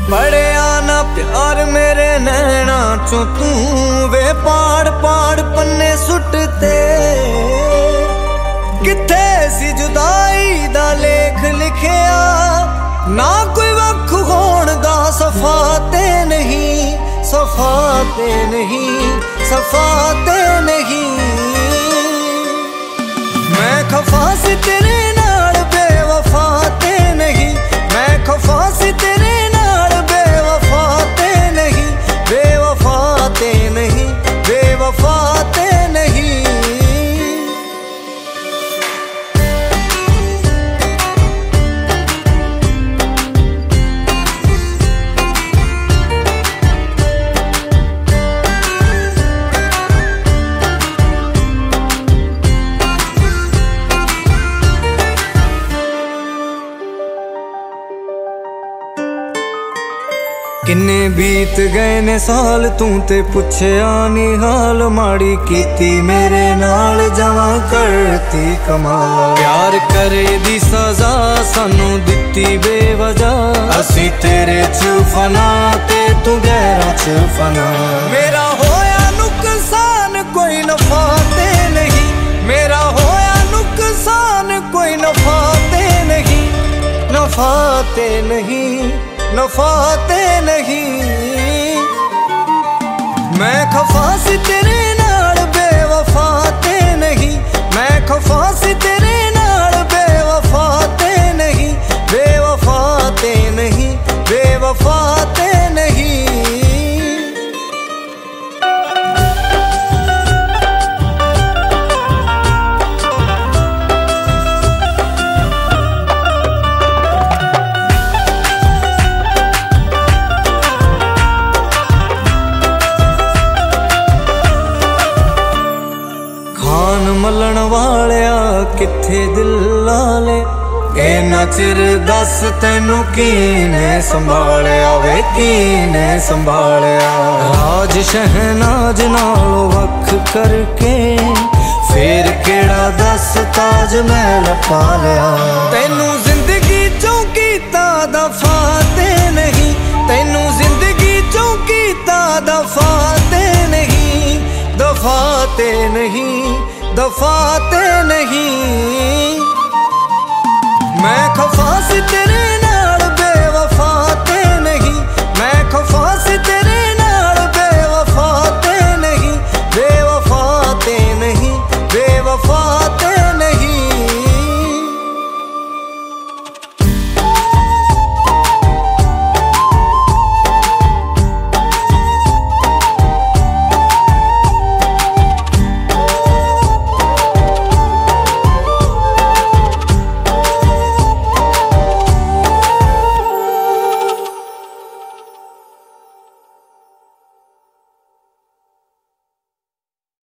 पढ़िया ना प्यार मेरे नैना चो तू वे पाड़ पाड़ पन्ने सुटते किथे सी जुदाई दा लेख लिखिया ना कोई वख होण दा सफाते नहीं सफाते नहीं सफाते नहीं मैं खफा सी तेरे नाल बेवफाते नहीं मैं खफा सी तेरे नाल बेवफाते नहीं बेवफाते नहीं बेवफाते नहीं किन्ने बीत गए ने साल तू ते पुछया नी हाल माड़ी कीती मेरे नाल जवा करती कमाल प्यार करे दी सजा सानू दिती बेवजह असी तेरे च फना ते तू गैरा च फना मेरा होया नुकसान कोई नफा ते नहीं मेरा होया नुकसान कोई नफा ते नहीं नफा ते नहीं नफाते नहीं मैं खफा सी तेरे नाल बेवफाते नहीं मैं खफा सी तेरे नाल बेवफाते नहीं बेवफाते नहीं बेवफाते नहीं मलन वालिया किथे दिल लाले इन्ना चिर दस तेनू कीने संभालिया वे कीने संभालिया राज शहनाज नालों वख करके फिर केड़ा दस ताज महल पा लिया तेनू जिंदगी चों कीता दफाते नहीं तेनू जिंदगी चों कीता दफाते नहीं दफाते नहीं दफाते नहीं मैं खफा